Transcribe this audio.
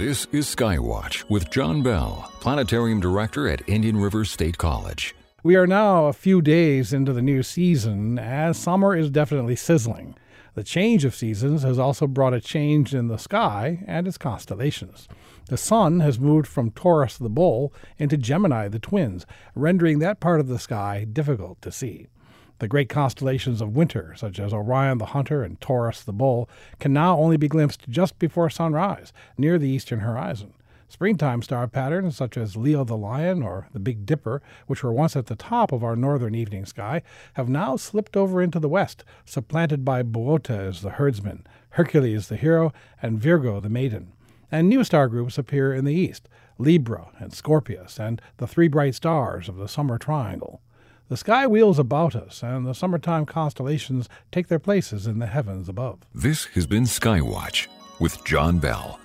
This is Skywatch with John Bell, Planetarium Director at Indian River State College. We are now a few days into the new season, as summer is definitely sizzling. The change of seasons has also brought a change in the sky and its constellations. The sun has moved from Taurus the Bull into Gemini the Twins, rendering that part of the sky difficult to see. The great constellations of winter, such as Orion the Hunter and Taurus the Bull, can now only be glimpsed just before sunrise, near the eastern horizon. Springtime star patterns, such as Leo the Lion or the Big Dipper, which were once at the top of our northern evening sky, have now slipped over into the west, supplanted by Boöta as the herdsman, Hercules the hero, and Virgo the maiden. And new star groups appear in the east, Libra and Scorpius, and the three bright stars of the summer triangle. The sky wheels about us, and the summertime constellations take their places in the heavens above. This has been Skywatch with John Bell.